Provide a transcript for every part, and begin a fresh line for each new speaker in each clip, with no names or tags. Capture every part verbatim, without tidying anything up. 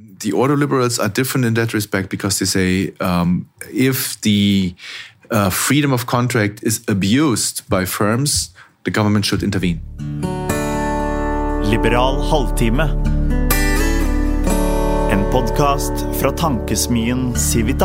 The ordoliberals are different in that respect because they say um, if the uh, freedom of contract is abused by firms, the government should intervene.
Liberal halvtime. En podcast fra tankesmien Civita.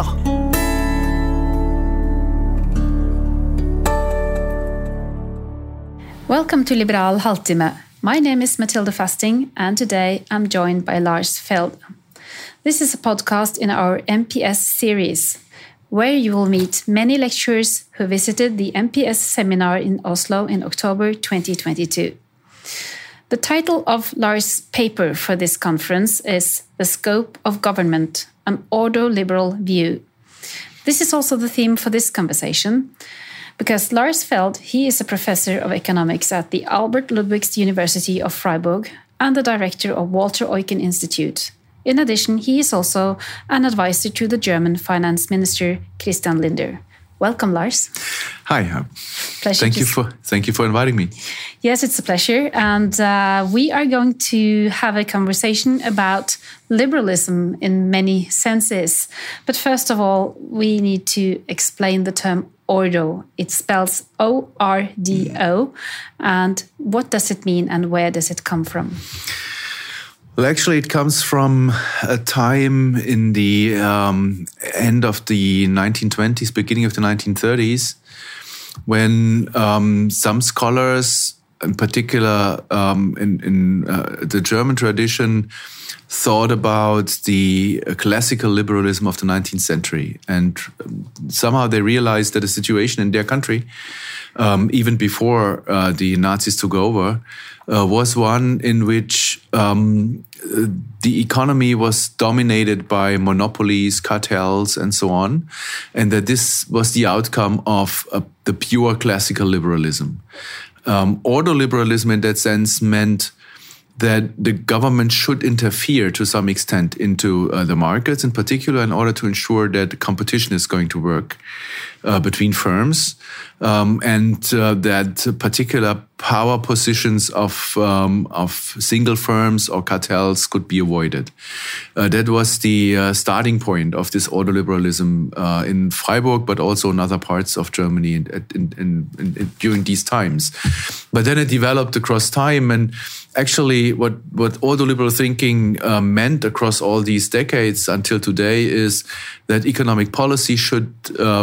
Welcome to Liberal halvtime. My name is Matilda Fasting, and today I'm joined by Lars Feld. This is a podcast in our M P S series, where you will meet many lecturers who visited the M P S seminar in Oslo in October twenty twenty-two. The title of Lars' paper for this conference is The Scope of Government, an Ordoliberal View. This is also the theme for this conversation, because Lars Feld, he is a professor of economics at the Albert Ludwigs University of Freiburg and the director of Walter Eucken Institute. In addition, he is also an advisor to the German finance minister, Christian Lindner. Welcome, Lars.
Hi.
Pleasure.
Thank you for thank you for inviting me.
Yes, it's a pleasure. And uh, we are going to have a conversation about liberalism in many senses. But first of all, we need to explain the term Ordo. It spells O R D O. And what does it mean and where does it come from?
Well, actually, it comes from a time in the um, end of the nineteen twenties, beginning of the nineteen thirties, when um, some scholars, in particular um, in, in uh, the German tradition, thought about the classical liberalism of the nineteenth century. And somehow they realized that the situation in their country, um, even before uh, the Nazis took over, uh, was one in which um, the economy was dominated by monopolies, cartels, and so on, and that this was the outcome of uh, the pure classical liberalism. Um, ordoliberalism in that sense meant that the government should interfere to some extent into uh, the markets, in particular in order to ensure that competition is going to work uh, between firms, um, and uh, that particular power positions of um, of single firms or cartels could be avoided. Uh, that was the uh, starting point of this ordoliberalism uh, in Freiburg, but also in other parts of Germany in, in, in, in, during these times. But then it developed across time, and actually what, what ordoliberal thinking uh, meant across all these decades until today is that economic policy should uh,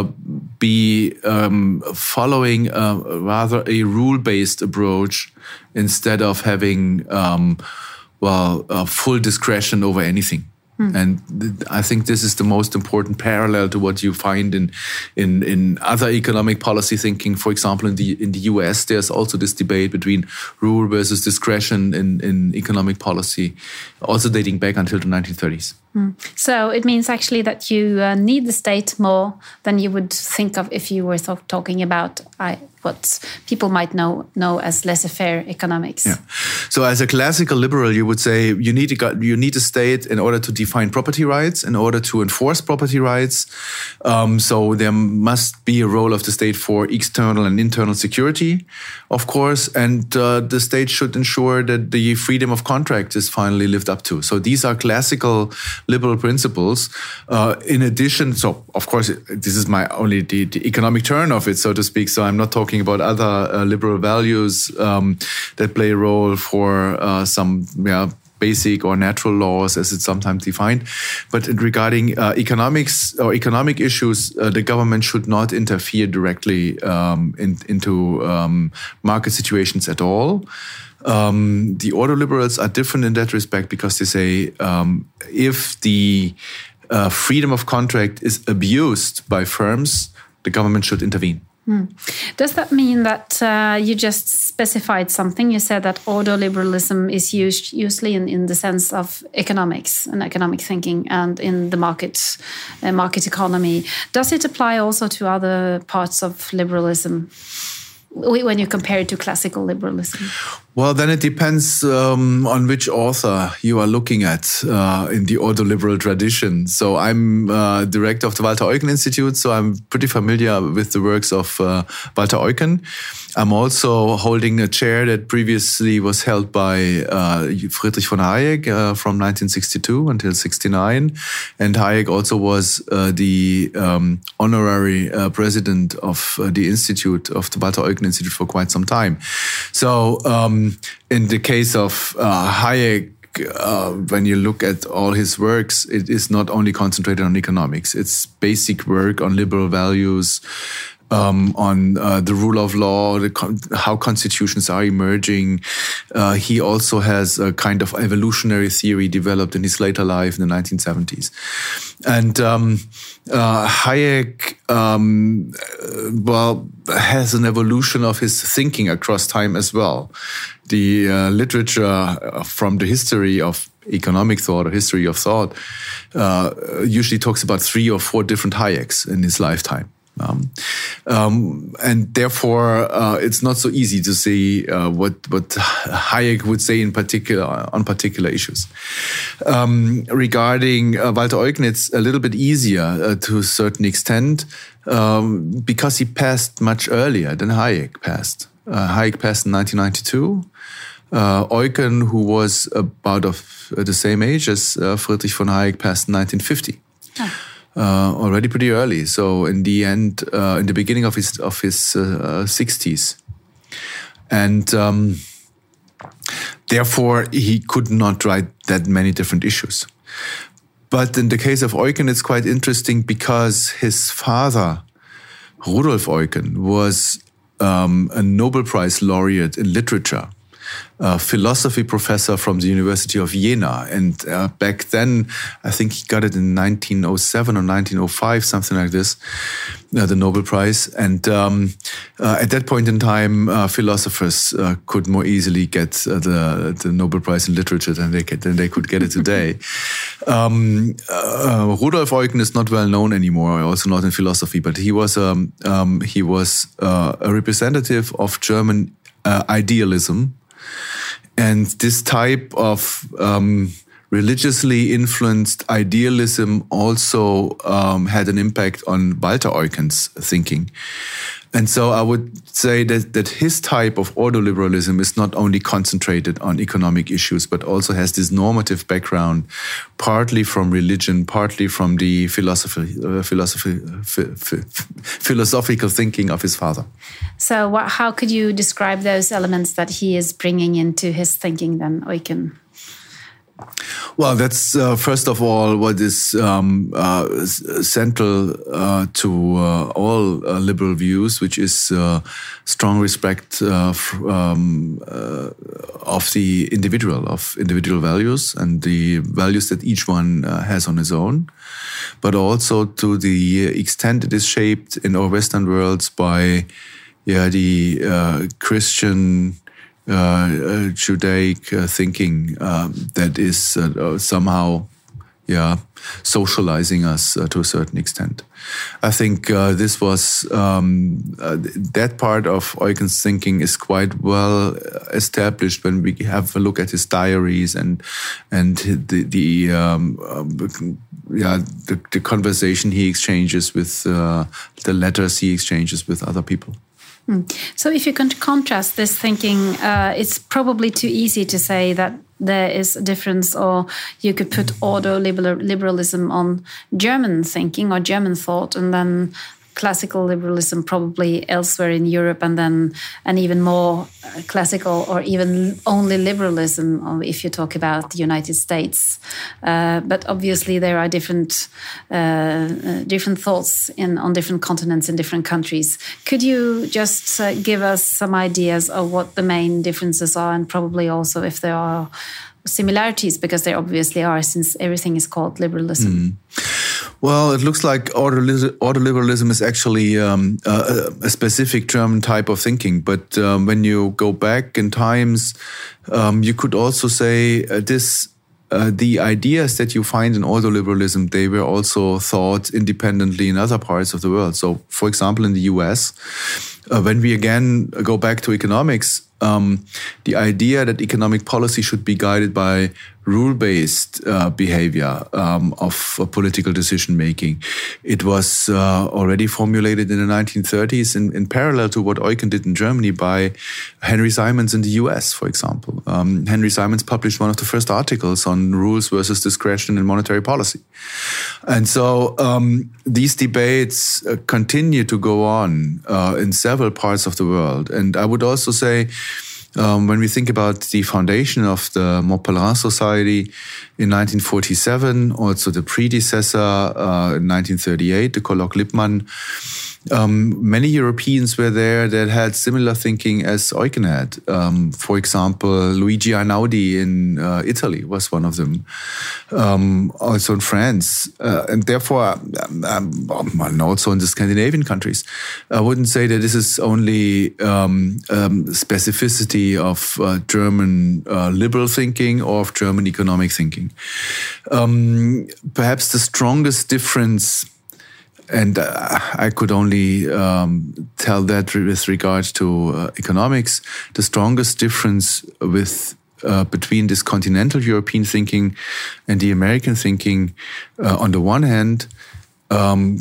be um, following uh, rather a rule-based approach instead of having, um, well, uh, full discretion over anything. Hmm. And th- I think this is the most important parallel to what you find in, in in other economic policy thinking. For example, in the in the U S, there's also this debate between rule versus discretion in, in economic policy, also dating back until the nineteen thirties.
Hmm. So it means actually that you uh, need the state more than you would think of if you were th- talking about I, what people might know know as laissez-faire economics.
Yeah. So as a classical liberal, you would say you need a, you need a state in order to define property rights, in order to enforce property rights. Um, so there must be a role of the state for external and internal security, of course, and uh, the state should ensure that the freedom of contract is finally lived up to. So these are classical liberal principles. Uh, in addition, so of course, this is my only the, the economic turn of it, so to speak. So I'm not talking about other uh, liberal values um, that play a role for uh, some yeah, basic or natural laws, as it's sometimes defined. But regarding uh, economics or economic issues, uh, the government should not interfere directly um, in, into um, market situations at all. Um, the ordoliberals are different in that respect because they say um, if the uh, freedom of contract is abused by firms, the government should intervene.
Hmm. Does that mean that uh, you just specified something? You said that ordoliberalism is used usually in, in the sense of economics and economic thinking and in the market, uh, market economy. Does it apply also to other parts of liberalism when you compare it to classical liberalism?
Well, then it depends um, on which author you are looking at uh, in the ordoliberal tradition. So I'm uh, director of the Walter Eucken Institute, so I'm pretty familiar with the works of uh, Walter Eucken. I'm also holding a chair that previously was held by uh, Friedrich von Hayek uh, from nineteen sixty-two until sixty-nine. And Hayek also was uh, the um, honorary uh, president of uh, the Institute, of the Walter Eucken Institute for quite some time. So um, in the case of uh, Hayek, Uh, when you look at all his works, it is not only concentrated on economics. It's basic work on liberal values, um, on uh, the rule of law, the con how constitutions are emerging. Uh, he also has a kind of evolutionary theory developed in his later life in the nineteen seventies. And um, uh, Hayek, um, well, has an evolution of his thinking across time as well. The uh, literature from the history of economic thought or history of thought uh, usually talks about three or four different Hayeks in his lifetime. Um, um, and therefore, uh, it's not so easy to see uh, what what Hayek would say in particular on particular issues. Um, regarding uh, Walter Eucken, it's a little bit easier uh, to a certain extent um, because he passed much earlier than Hayek passed. Uh, Hayek passed in nineteen ninety-two. Uh, Eucken, who was about of the same age as uh, Friedrich von Hayek, passed in nineteen fifty. Oh. Uh, already pretty early. So in the end, uh, in the beginning of his of his uh, sixties, and um, therefore he could not write that many different issues. But in the case of Eucken, it's quite interesting because his father, Rudolf Eucken, was um, a Nobel Prize laureate in literature. A philosophy professor from the University of Jena. And uh, back then, I think he got it in nineteen oh seven or nineteen oh five, something like this, uh, the Nobel Prize. And um, uh, at that point in time, uh, philosophers uh, could more easily get uh, the, the Nobel Prize in literature than they, could, than they could get it today. um, uh, Rudolf Eucken is not well known anymore, also not in philosophy, but he was, um, um, he was uh, a representative of German uh, idealism. And this type of um, religiously influenced idealism also um, had an impact on Walter Eucken's thinking. And so I would say that, that his type of ordoliberalism is not only concentrated on economic issues, but also has this normative background, partly from religion, partly from the philosophy, uh, philosophy, philosophical thinking of his father.
So what, how could you describe those elements that he is bringing into his thinking then, Eucken?
Well, that's uh, first of all what is um, uh, central uh, to uh, all uh, liberal views, which is uh, strong respect uh, um, uh, of the individual, of individual values and the values that each one uh, has on his own, but also to the extent it is shaped in our Western worlds by yeah, the uh, Christian Uh, uh, Judaic uh, thinking uh, that is uh, uh, somehow, yeah, socializing us uh, to a certain extent. I think uh, this was um, uh, that part of Eucken's thinking is quite well established when we have a look at his diaries and and the the um, uh, yeah the, the conversation he exchanges with uh, the letters he exchanges with other people.
Hmm. So if you can contrast this thinking, uh, it's probably too easy to say that there is a difference, or you could put ordoliberalism on German thinking or German thought, and then classical liberalism probably elsewhere in Europe, and then an even more classical or even only liberalism if you talk about the United States. Uh, but obviously there are different uh, uh, different thoughts in on different continents in different countries. Could you just uh, give us some ideas of what the main differences are, and probably also if there are similarities, because there obviously are, since everything is called liberalism? Mm.
Well, it looks like ordoliberalism is actually um, a, a specific German type of thinking. But um, when you go back in times, um, you could also say uh, this. Uh, the ideas that you find in ordoliberalism, they were also thought independently in other parts of the world. So, for example, in the U S, uh, when we again go back to economics, um, the idea that economic policy should be guided by rule-based uh, behavior um, of uh, political decision-making. It was uh, already formulated in the nineteen thirties in, in parallel to what Eucken did in Germany by Henry Simons in the U S, for example. Um, Henry Simons published one of the first articles on rules versus discretion in monetary policy. And so um, these debates uh, continue to go on uh, in several parts of the world. And I would also say, Um, when we think about the foundation of the Mont-Pelerin Society in nineteen forty-seven, also the predecessor uh, in nineteen thirty-eight, the Colloque Lippmann, um, many Europeans were there that had similar thinking as Eucken had. Um, for example, Luigi Einaudi in uh, Italy was one of them, um, also in France. Uh, and therefore, um, um, and also in the Scandinavian countries, I wouldn't say that this is only um, um, specificity of uh, German uh, liberal thinking or of German economic thinking. Um, perhaps the strongest difference, and uh, I could only um, tell that with regard to uh, economics, the strongest difference with uh, between this continental European thinking and the American thinking, uh, on the one hand, um,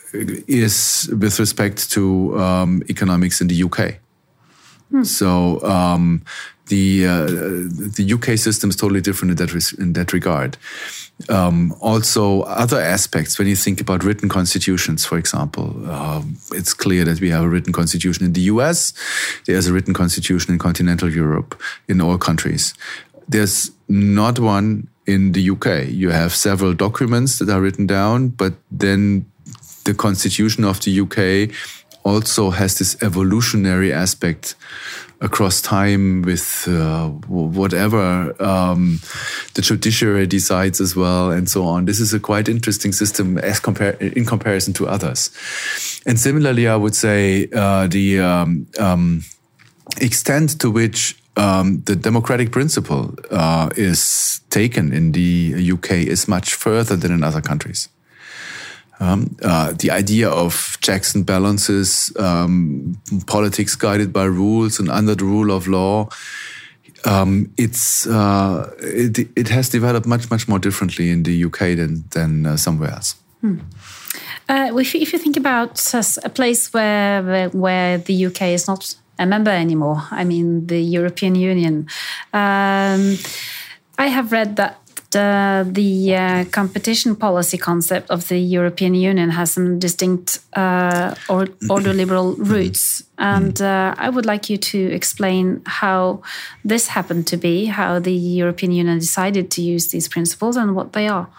is with respect to um, economics in the U K. Hmm. So um, the uh, the U K system is totally different in that res- in that regard. Um, also, other aspects, when you think about written constitutions, for example, uh, it's clear that we have a written constitution in the U S. There's a written constitution in continental Europe, in all countries. There's not one in the U K. You have several documents that are written down, but then the constitution of the U K also has this evolutionary aspect across time with uh, whatever um, the judiciary decides as well, and so on. This is a quite interesting system as compar- in comparison to others. And similarly, I would say uh, the um, um, extent to which um, the democratic principle uh, is taken in the U K is much further than in other countries. Um, uh, the idea of checks and balances, um, politics guided by rules and under the rule of law, um, it's uh, it, it has developed much much more differently in the U K than than uh, somewhere else.
Hmm. Uh, if, you, if you think about a place where where the U K is not a member anymore, I mean the European Union, um, I have read that. Uh, the uh, competition policy concept of the European Union has some distinct uh, or order-liberal roots. And uh, I would like you to explain how this happened to be, how the European Union decided to use these principles and what they are.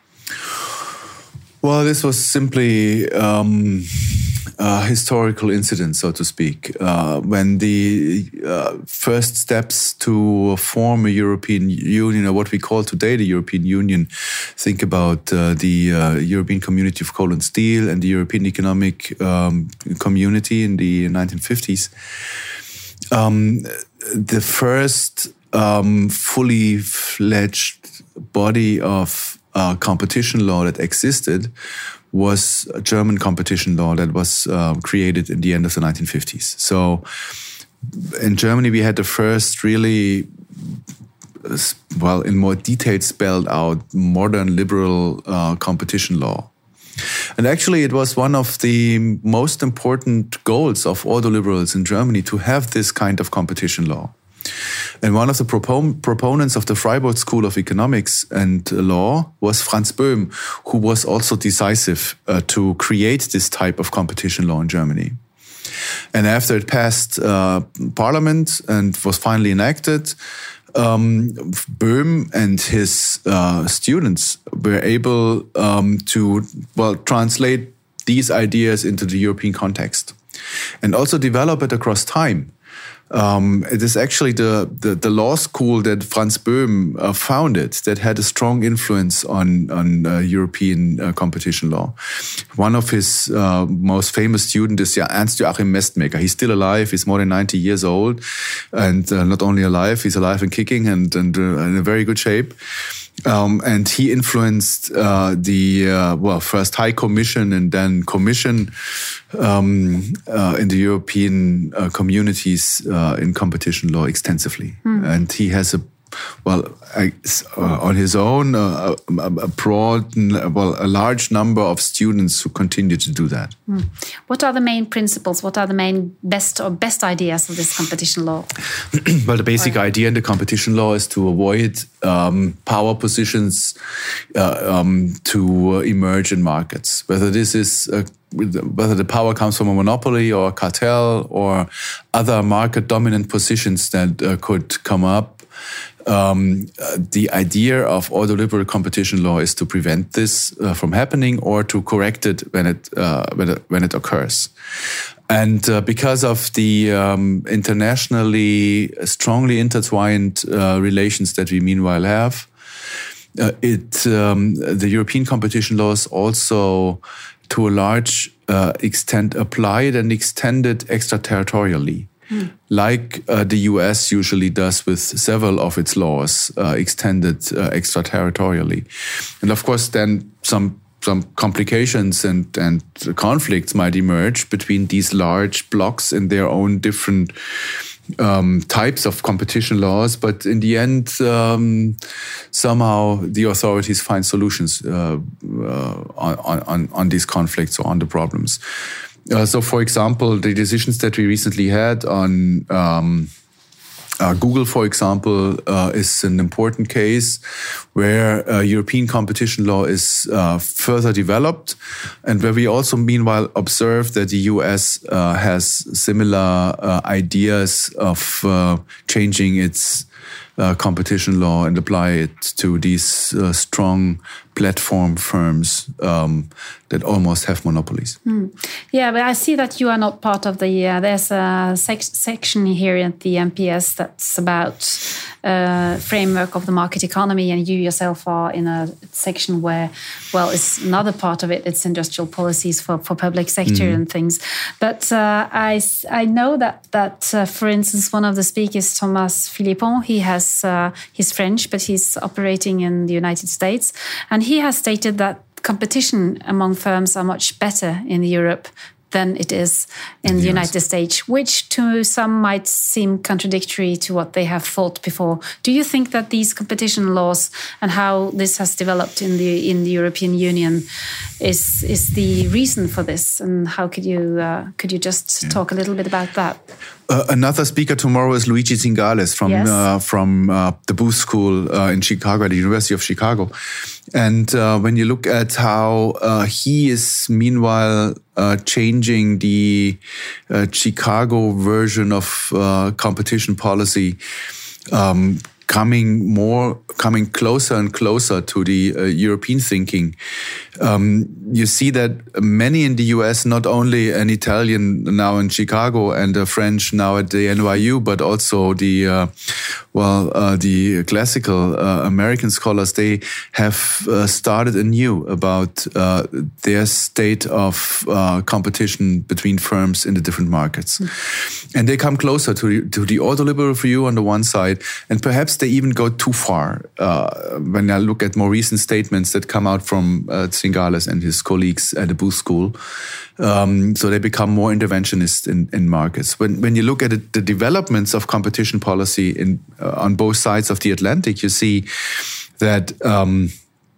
Well, this was simply um, a historical incident, so to speak. Uh, when the uh, first steps to form a European Union, or what we call today the European Union, think about uh, the uh, European Community of Coal and Steel and the European Economic um, Community in the nineteen fifties. Um, the first um, fully fledged body of Uh, competition law that existed was a German competition law that was uh, created in the end of the nineteen fifties. So in Germany, we had the first really, well, in more detail spelled out modern liberal uh, competition law. And actually, it was one of the most important goals of all the liberals in Germany to have this kind of competition law. And one of the propon- proponents of the Freiburg School of Economics and Law was Franz Böhm, who was also decisive uh, to create this type of competition law in Germany. And after it passed uh, Parliament and was finally enacted, um, Böhm and his uh, students were able um, to, well, translate these ideas into the European context and also develop it across time. Um, it is actually the, the, the law school that Franz Böhm uh, founded that had a strong influence on, on uh, European uh, competition law. One of his uh, most famous students is yeah, Ernst Joachim Mestmaker. He's still alive. He's more than ninety years old. And uh, not only alive, he's alive and kicking and, and uh, in a very good shape. Um, and he influenced uh, the, uh, well, first High Commission and then Commission um, uh, in the European uh, communities uh, in competition law extensively. Mm. And he has a, well, uh, on his own, uh, a, a broad, well, a large number of students who continue to do that.
Mm. What are the main principles? What are the main best or best ideas of this competition law?
Well, the basic or, idea in the competition law is to avoid um, power positions uh, um, to emerge in markets. Whether this is uh, whether the power comes from a monopoly or a cartel or other market dominant positions that uh, could come up. Um, uh, the idea of ordoliberal competition law is to prevent this uh, from happening or to correct it when it uh, when it, when it occurs. And uh, because of the um, internationally strongly intertwined uh, relations that we meanwhile have, uh, it um, the European competition laws also, to a large uh, extent, applied and extended extraterritorially. Mm. Like uh, the U S usually does with several of its laws, uh, extended uh, extraterritorially. And of course, then some some complications and, and conflicts might emerge between these large blocks in their own different um, types of competition laws. But in the end, um, somehow the authorities find solutions uh, uh, on, on, on these conflicts or on the problems. Uh, so, for example, the decisions that we recently had on um, uh, Google, for example, uh, is an important case where uh, European competition law is uh, further developed and where we also, meanwhile, observe that the U S uh, has similar uh, ideas of uh, changing its uh, competition law and apply it to these uh, strong platform firms um, that almost have monopolies.
Mm. Yeah, but I see that you are not part of the, uh, there's a sec section here at the M P S that's about uh, framework of the market economy, and you yourself are in a section where, well, it's another part of it, it's industrial policies for, for public sector mm. and things. But uh, I, I know that, that uh, for instance, one of the speakers, Thomas Philippon, he has, uh, he's French, but he's operating in the United States, and he has stated that competition among firms are much better in Europe than it is in yes. the United States, which to some might seem contradictory to what they have thought before. Do you think that these competition laws and how this has developed in the in the European Union is is the reason for this? And how could you uh, could you just yeah. talk a little bit about that?
Uh, another speaker tomorrow is Luigi Zingales from yes. uh, from uh, the Booth School uh, in Chicago, at the University of Chicago. And uh, when you look at how uh, he is meanwhile uh, changing the uh, Chicago version of uh, competition policy, um, coming more, coming closer and closer to the uh, European thinking, um, you see that many in the U S, not only an Italian now in Chicago and a French now at the N Y U, but also the, uh, well, uh, the classical uh, American scholars, they have uh, started anew about uh, their state of uh, competition between firms in the different markets. Mm. And they come closer to, to the ordoliberal view on the one side, and perhaps they even go too far uh, when I look at more recent statements that come out from uh, Zingales and his colleagues at the Booth School. Um, so they become more interventionist in, in markets. When when you look at it, the developments of competition policy in uh, on both sides of the Atlantic, you see that um,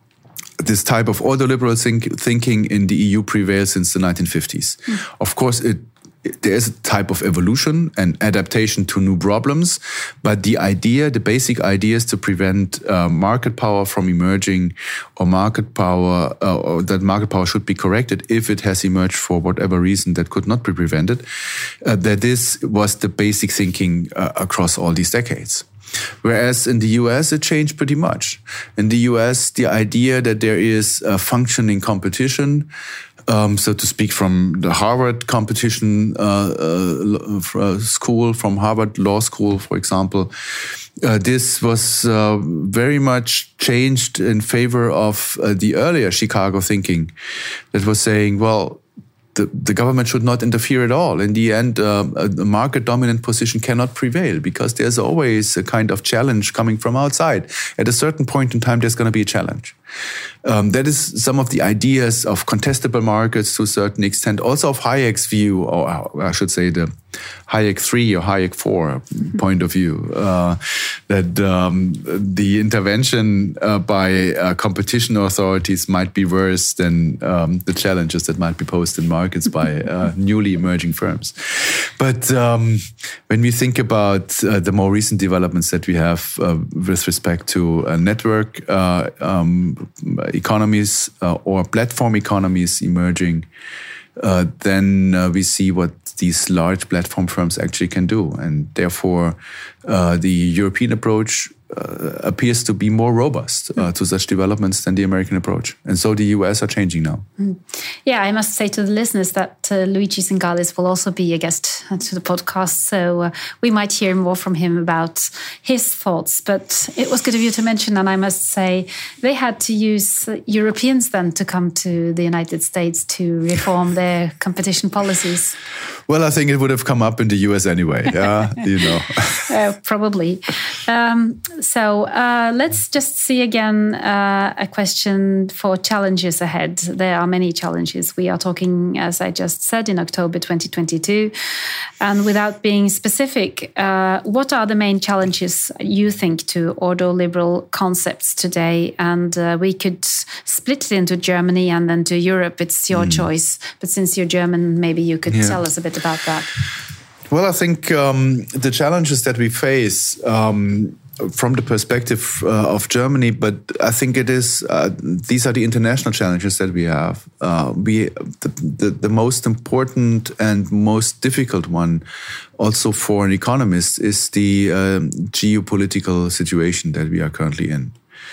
this type of ordoliberal think, thinking in the E U prevails since the nineteen fifties. Mm. Of course, it there is a type of evolution and adaptation to new problems, but the idea, the basic idea is to prevent uh, market power from emerging, or market power, uh, or that market power should be corrected if it has emerged for whatever reason that could not be prevented. Uh, that this was the basic thinking uh, across all these decades. Whereas in the U S, it changed pretty much. In the U S, the idea that there is a functioning competition, um, so to speak, from the Harvard competition uh, uh, school, from Harvard Law School, for example, uh, this was uh, very much changed in favor of uh, the earlier Chicago thinking that was saying, well, the, the government should not interfere at all. In the end, uh, a market dominant position cannot prevail because there's always a kind of challenge coming from outside. At a certain point in time, there's going to be a challenge. Um, that is some of the ideas of contestable markets to a certain extent, also of Hayek's view, or I should say the Hayek three or Hayek four point of view, uh, that um, the intervention uh, by uh, competition authorities might be worse than um, the challenges that might be posed in markets by uh, newly emerging firms. But um, when we think about uh, the more recent developments that we have uh, with respect to uh, network uh, um, economies uh, or platform economies emerging, uh, then uh, we see what these large platform firms actually can do. And therefore, uh, the European approach uh, appears to be more robust uh, to such developments than the American approach. And so the U S are changing now.
Mm. Yeah, I must say to the listeners that uh, Luigi Zingales will also be a guest to the podcast. So uh, we might hear more from him about his thoughts. But it was good of you to mention, and I must say, they had to use Europeans then to come to the United States to reform their competition policies.
Well, I think it would have come up in the U S anyway, uh, you know.
uh, probably. Um, so uh, let's just see again uh, a question for challenges ahead. There are many challenges. We are talking, as I just said, in October twenty twenty-two. And without being specific, uh, what are the main challenges you think to ordoliberal concepts today? And uh, we could split it into Germany and then to Europe. It's your mm. choice. But since you're German, maybe you could yeah. tell us a bit about that.
Well, I think um, the challenges that we face um, from the perspective uh, of Germany, but I think it is uh, these are the international challenges that we have. Uh, we the, the, the most important and most difficult one, also for an economist, is the um, geopolitical situation that we are currently in.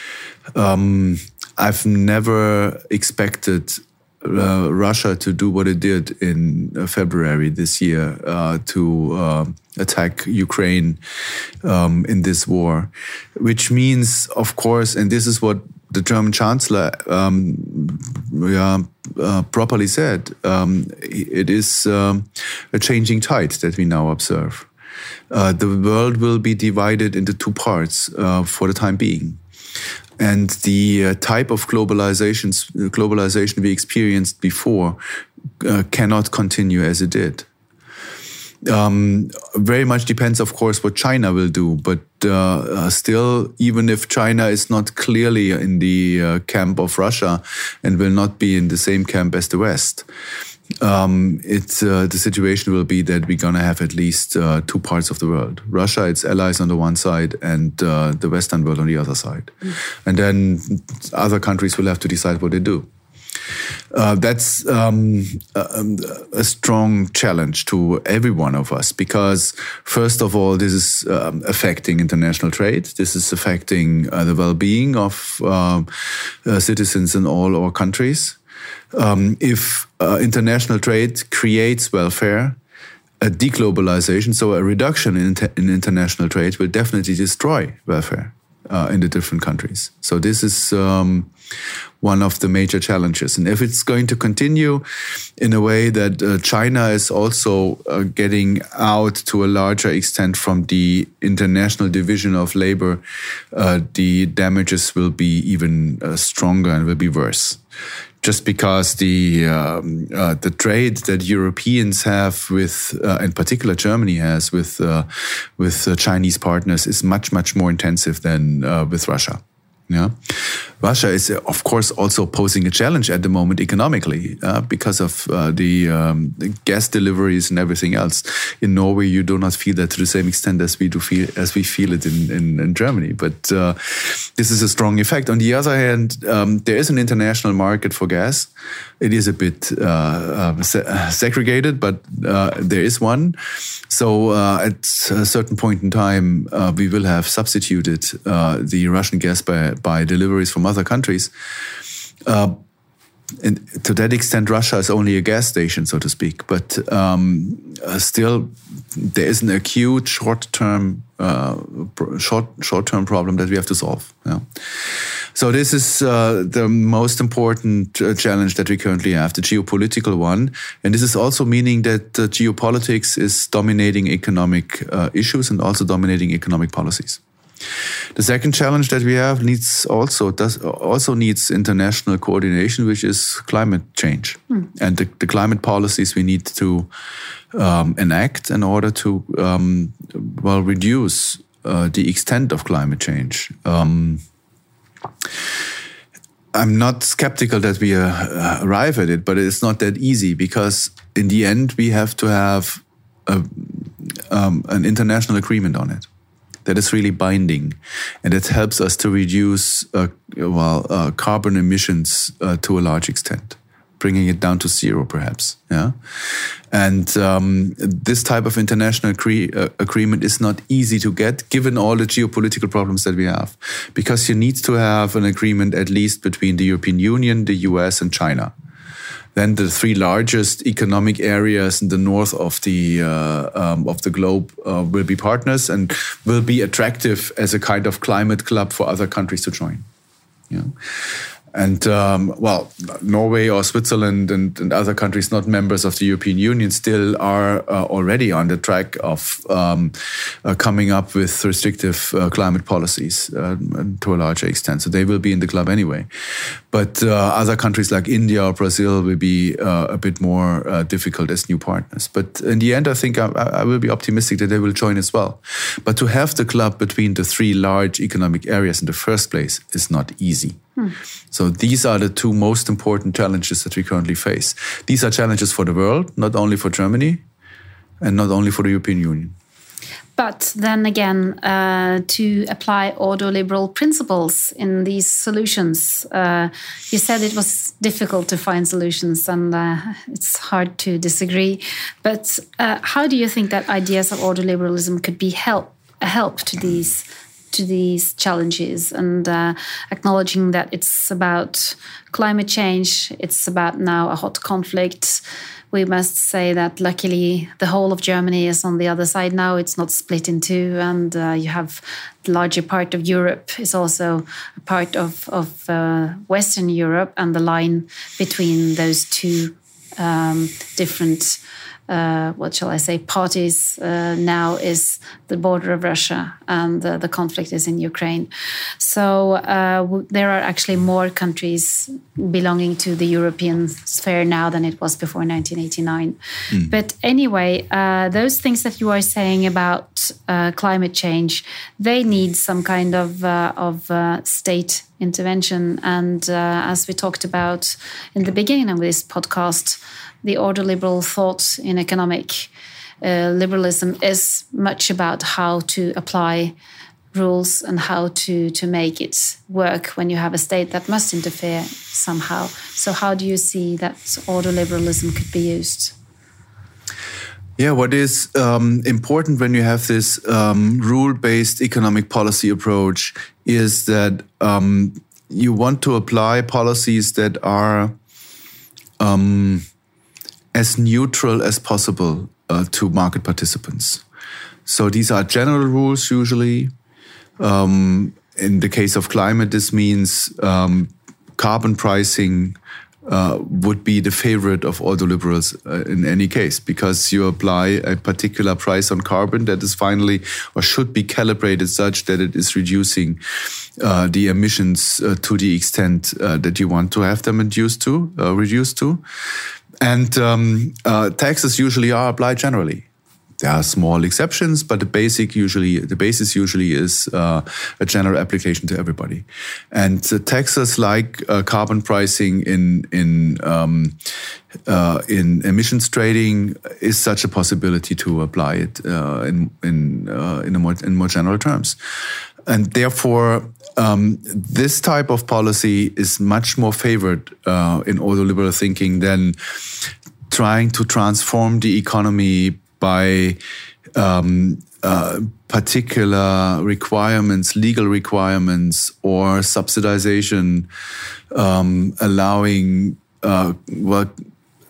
Um, I've never expected Uh, Russia to do what it did in uh, February this year uh, to uh, attack Ukraine um, in this war, which means, of course, and this is what the German Chancellor um, yeah, uh, properly said, um, it is um, a changing tide that we now observe. Uh, the world will be divided into two parts uh, for the time being. And the uh, type of globalization, globalization we experienced before uh, cannot continue as it did. Um, very much depends, of course, what China will do. But uh, uh, still, even if China is not clearly in the uh, camp of Russia and will not be in the same camp as the West, Um, it's uh, the situation will be that we're going to have at least uh, two parts of the world: Russia, its allies on the one side, and uh, the Western world on the other side. Mm. And then other countries will have to decide what they do. Uh, that's um, a, a strong challenge to every one of us because, first of all, this is um, affecting international trade. This is affecting uh, the well-being of uh, uh, citizens in all our countries. Um, if uh, international trade creates welfare, a deglobalization, so a reduction in, inter in international trade, will definitely destroy welfare uh, in the different countries. So this is um, one of the major challenges. And if it's going to continue in a way that uh, China is also uh, getting out to a larger extent from the international division of labor, uh, the damages will be even uh, stronger and will be worse. Just because the um, uh, the trade that Europeans have with, uh, in particular Germany has with uh, with uh, Chinese partners, is much much more intensive than uh, with Russia. Yeah, Russia is of course also posing a challenge at the moment economically uh, because of uh, the, um, the gas deliveries and everything else. In Norway, you do not feel that to the same extent as we do feel as we feel it in in, in Germany. But uh, this is a strong effect. On the other hand, um, there is an international market for gas. It is a bit uh, uh, se segregated, but uh, there is one. So uh, at a certain point in time, uh, we will have substituted uh, the Russian gas by, by deliveries from other countries. Uh, and to that extent, Russia is only a gas station, so to speak. But um, uh, still, there is an acute short-term uh, short short-term problem that we have to solve. Yeah. So this is uh, the most important uh, challenge that we currently have, the geopolitical one. And this is also meaning that uh, geopolitics is dominating economic uh, issues and also dominating economic policies. The second challenge that we have needs also does also needs international coordination, which is climate change mm. and the, the climate policies we need to um, enact in order to um, well reduce uh, the extent of climate change. Um, I'm not skeptical that we uh, arrive at it, but it's not that easy because in the end we have to have a, um, an international agreement on it that is really binding, and it helps us to reduce uh, well uh, carbon emissions uh, to a large extent, bringing it down to zero, perhaps. Yeah, and um, this type of international agree, uh, agreement is not easy to get, given all the geopolitical problems that we have, because you need to have an agreement at least between the European Union, the U S, and China. Then the three largest economic areas in the north of the uh, um, of the globe uh, will be partners and will be attractive as a kind of climate club for other countries to join. Yeah. And, um, well, Norway or Switzerland and, and other countries not members of the European Union still are uh, already on the track of um, uh, coming up with restrictive uh, climate policies uh, to a larger extent. So they will be in the club anyway. But uh, other countries like India or Brazil will be uh, a bit more uh, difficult as new partners. But in the end, I think I, I will be optimistic that they will join as well. But to have the club between the three large economic areas in the first place is not easy. Hmm. So these are the two most important challenges that we currently face. These are challenges for the world, not only for Germany and not only for the European Union.
But then again, uh, to apply ordoliberal principles in these solutions, uh, you said it was difficult to find solutions, and uh, it's hard to disagree. But uh, how do you think that ideas of ordoliberalism could be help a help to these to these challenges, and uh, acknowledging that it's about climate change, it's about now a hot conflict. We must say that luckily the whole of Germany is on the other side now. It's not split in two, and uh, you have the larger part of Europe is also a part of, of uh, Western Europe, and the line between those two um, different Uh, what shall I say, parties uh, now is the border of Russia, and uh, the conflict is in Ukraine. So uh, w- there are actually more countries belonging to the European sphere now than it was before nineteen eighty-nine. Mm. But anyway, uh, those things that you are saying about uh, climate change, they need some kind of, uh, of uh, state intervention. And uh, as we talked about in the beginning of this podcast, the ordoliberal thought in economic uh, liberalism is much about how to apply rules and how to, to make it work when you have a state that must interfere somehow. So how do you see that ordoliberalism could be used?
Yeah, what is um, important when you have this um, rule-based economic policy approach is that um, you want to apply policies that are um, as neutral as possible uh, to market participants. So these are general rules usually. Um, in the case of climate, this means um, carbon pricing uh, would be the favorite of ordoliberals uh, in any case, because you apply a particular price on carbon that is finally or should be calibrated such that it is reducing uh, the emissions uh, to the extent uh, that you want to have them reduced to, uh, reduced to. And um, uh, taxes usually are applied generally. There are small exceptions, but the basic usually the basis usually is uh, a general application to everybody. And uh, taxes like uh, carbon pricing in in um, uh, in emissions trading is such a possibility to apply it uh, in in uh, in a more in more general terms, and therefore. Um, this type of policy is much more favored uh, in ordoliberal thinking than trying to transform the economy by um, uh, particular requirements, legal requirements, or subsidization, um, allowing uh, what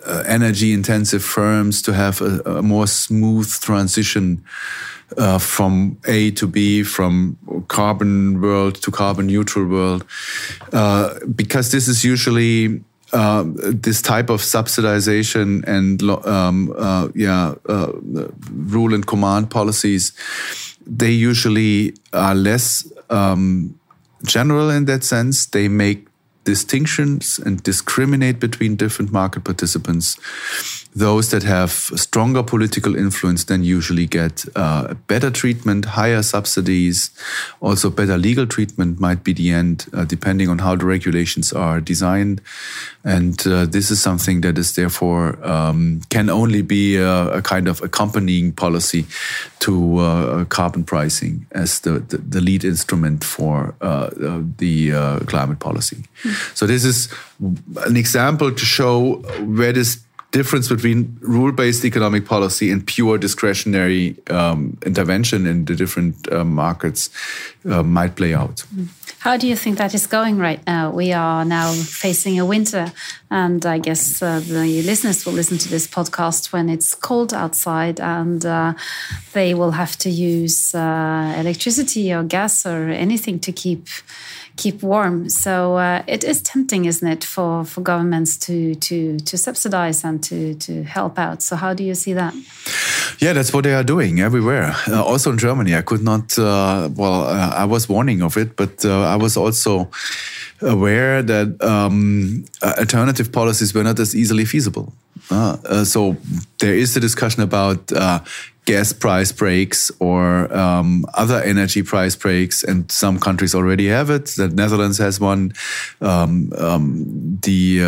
uh, energy-intensive firms to have a, a more smooth transition uh, from A to B, from carbon world to carbon neutral world, uh, because this is usually uh, this type of subsidization and um, uh, yeah uh, rule and command policies. They usually are less um, general in that sense. They make distinctions and discriminate between different market participants. Those that have stronger political influence then usually get uh, better treatment, higher subsidies, also better legal treatment might be the end, uh, depending on how the regulations are designed. And uh, this is something that is therefore um, can only be a, a kind of accompanying policy to uh, carbon pricing as the, the, the lead instrument for uh, the uh, climate policy. Mm. So this is an example to show where this difference between rule-based economic policy and pure discretionary um, intervention in the different uh, markets uh, might play out.
How do you think that is going right now? We are now facing a winter, and I guess uh, the listeners will listen to this podcast when it's cold outside, and uh, they will have to use uh, electricity or gas or anything to keep keep warm. So uh, it is tempting, isn't it, for, for governments to to to subsidize and to to help out. So how do you see that?
Yeah, that's what they are doing everywhere. Uh, also in Germany, I could not. Uh, well, uh, I was warning of it, but uh, I was also aware that um, alternative policies were not as easily feasible. Uh, uh, so there is a discussion about uh, gas price breaks or um, other energy price breaks, and some countries already have it. The Netherlands has one, um, um, the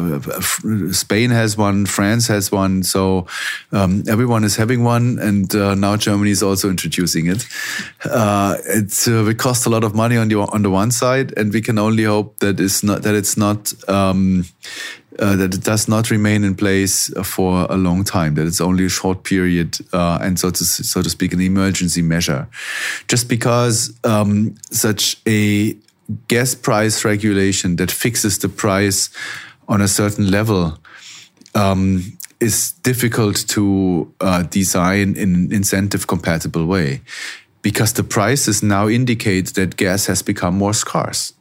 uh, Spain has one, France has one. So um, everyone is having one, and uh, now Germany is also introducing it. Uh, it uh, will cost a lot of money on the on the one side, and we can only hope that it's not that it's not. Um, Uh, that it does not remain in place for a long time, that it's only a short period uh, and so to, so to speak, an emergency measure. Just because um, such a gas price regulation that fixes the price on a certain level um, is difficult to uh, design in an incentive-compatible way, because the prices now indicate that gas has become more scarce.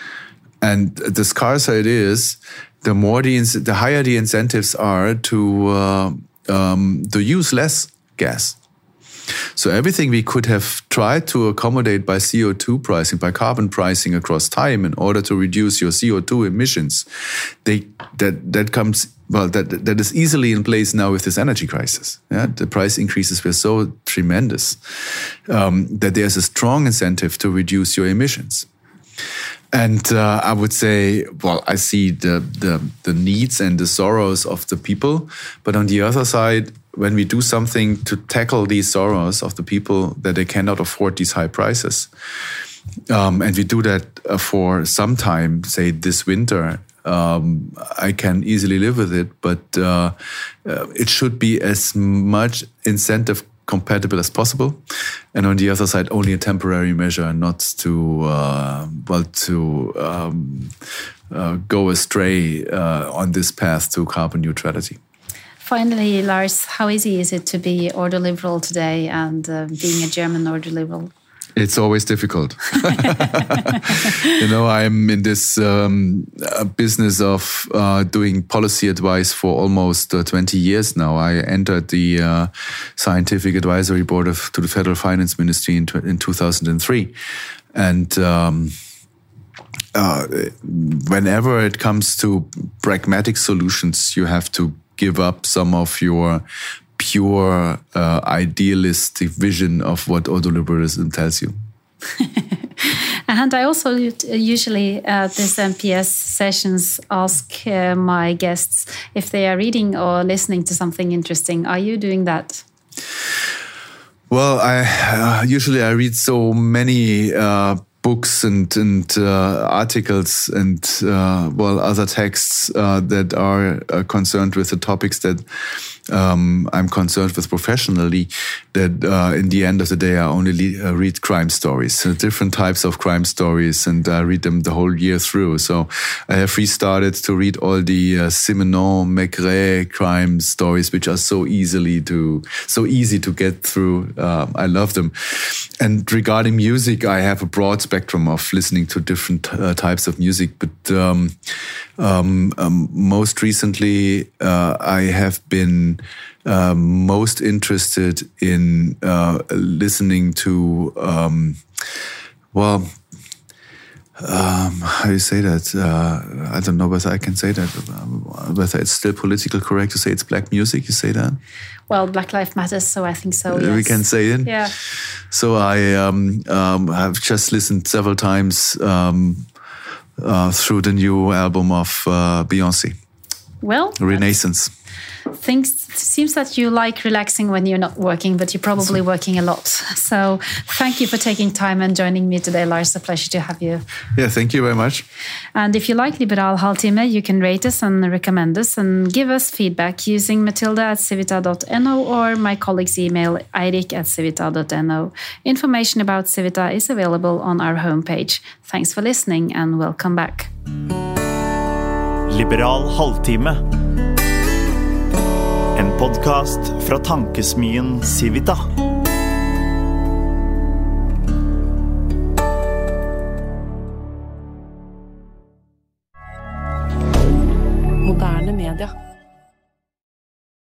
And the scarcer it is, the more the the higher the incentives are to uh, um, to use less gas. So everything we could have tried to accommodate by C O two pricing, by carbon pricing across time in order to reduce your C O two emissions, they that that comes well that that is easily in place now with this energy crisis. Yeah? The price increases were so tremendous um, that there's a strong incentive to reduce your emissions. And uh, I would say, well, I see the, the the needs and the sorrows of the people. But on the other side, when we do something to tackle these sorrows of the people, that they cannot afford these high prices, um, and we do that uh, for some time, say this winter, um, I can easily live with it. But uh, uh, it should be as much incentive compatible as possible, and on the other side, only a temporary measure, not to uh, well to um, uh, go astray uh, on this path to carbon neutrality.
Finally, Lars, how easy is it to be ordoliberal today, and uh, being a German ordoliberal?
It's always difficult. You know, I'm in this um, business of uh, doing policy advice for almost uh, twenty years now. I entered the uh, Scientific Advisory Board of, to the Federal Finance Ministry in, in two thousand three. And um, uh, whenever it comes to pragmatic solutions, you have to give up some of your pure uh, idealistic vision of what ordoliberalism tells you.
And I also usually at this M P S sessions ask uh, my guests if they are reading or listening to something interesting. Are you doing that?
Well, I uh, usually I read so many uh, books and and uh, articles and uh, well other texts uh, that are uh, concerned with the topics that um, I'm concerned with professionally, that uh, in the end of the day, I only le- uh, read crime stories, uh, different types of crime stories, and I read them the whole year through. So I have restarted to read all the uh, Simenon, Maigret crime stories, which are so easily to so easy to get through. Uh, I love them. And regarding music, I have a broad spectrum of listening to different uh, types of music, but um, um, um, most recently, uh, I have been uh, most interested in uh, listening to, um, well, um, how do you say that? Uh, I don't know whether I can say that, whether it's still politically correct to say it's black music. You say that?
Well, Black Lives Matter, so I think so, yes.
We can say it?
Yeah.
So I um, um, have just listened several times um, uh, through the new album of uh, Beyoncé.
Well,
Renaissance.
Things seems that you like relaxing when you're not working, but you're probably working a lot. So thank you for taking time and joining me today, Lars. A pleasure to have you.
Yeah, thank you very much.
And if you like Liberal Halvtime, you can rate us and recommend us and give us feedback using matilda at civita dot no or my colleague's email, eirik at civita dot no. Information about Civita is available on our homepage. Thanks for listening and welcome back.
Liberal Halvtime. En podcast fra tankesmien Civita.
Moderne media.